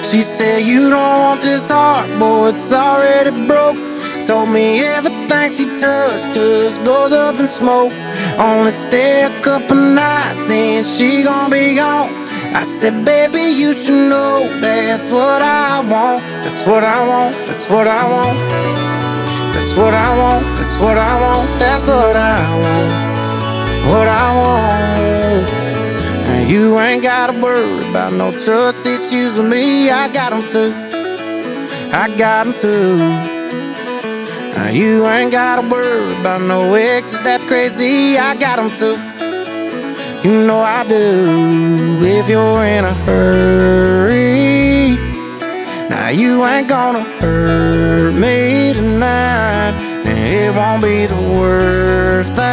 She said, you don't want this heart, boy, it's already broke. Told me everything she touched just goes up in smoke. Only stay a couple nights, then she gon' be gone. I said, baby, you should know that's what I want. That's what I want, that's what I want. That's what I want, that's what I want. That's what I want, what I want. And you ain't gotta worry about no trust issues with me. I got them too, I got them too. Now you ain't gotta worry about no exes, that's crazy. I got them too, you know I do. If you're in a hurry, now you ain't gonna hurt me tonight, and it won't be the worst thing